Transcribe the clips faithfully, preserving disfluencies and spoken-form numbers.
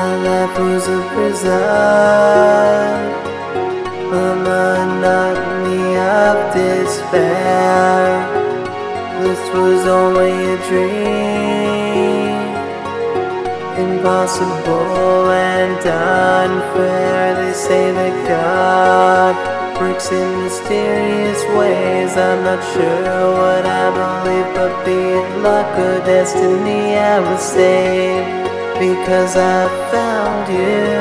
My life was a prison, a monotony of despair. This was only a dream, impossible and unfair. They say that God works in mysterious ways. I'm not sure what I believe, but be it luck or destiny, I was saved because I found you,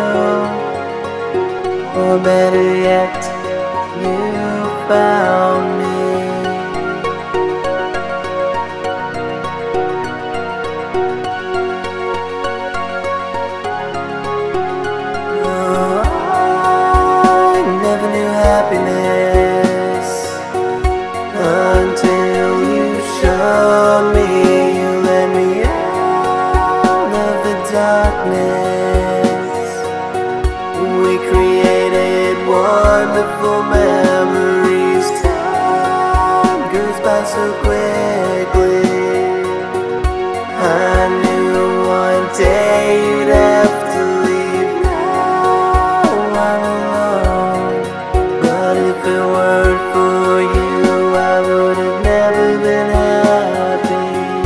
or better yet, you found me. Oh, I never knew happiness until you showed me. You let me out of the darkness. We created wonderful memories. Time goes by so quickly. I knew one day you'd have to leave. Now I'm alone, but if it weren't for you, I would have never been happy.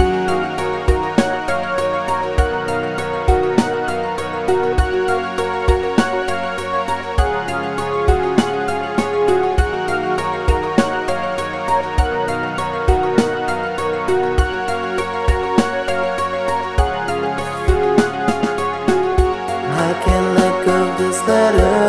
I can't let go of this letter,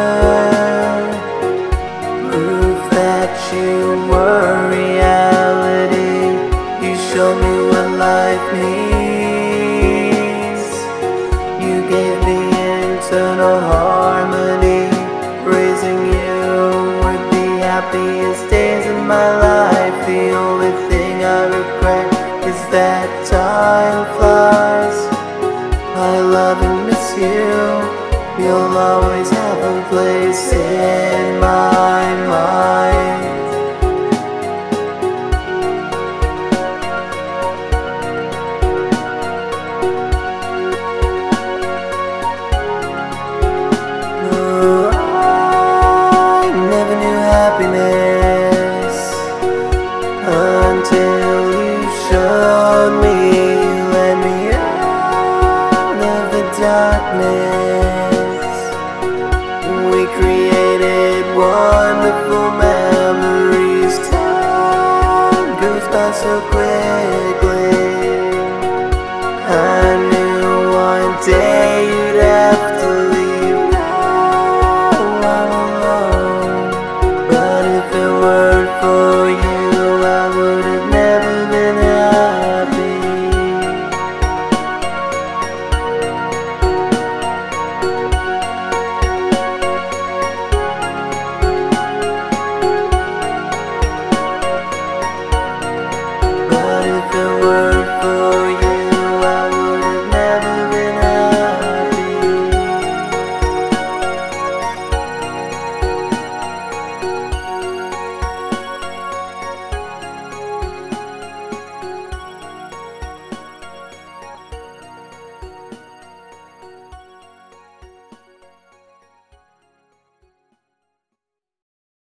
proof that you were reality. You showed me what life means. You gave me internal harmony. Raising you were the happiest days of my life. The only thing I regret is that time flies. I love and miss you. You'll always have a place in my mind. Oh, I never knew happiness until you showed me. You let me out of the darkness. We created wonderful memories. Time goes by so quickly. I knew one day you'd have to